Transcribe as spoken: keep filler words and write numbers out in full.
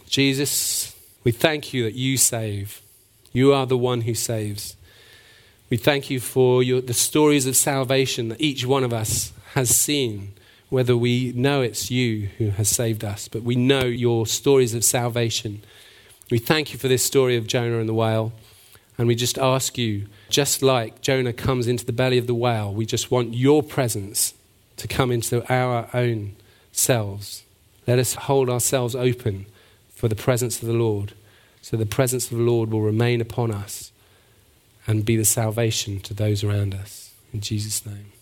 Jesus, we thank you that you save. You are the one who saves. We thank you for your, the stories of salvation that each one of us has seen, whether we know it's you who has saved us, but we know your stories of salvation. We thank you for this story of Jonah and the whale, and we just ask you, just like Jonah comes into the belly of the whale, we just want your presence to come into our own selves. Let us hold ourselves open for the presence of the Lord, so the presence of the Lord will remain upon us and be the salvation to those around us. In Jesus' name.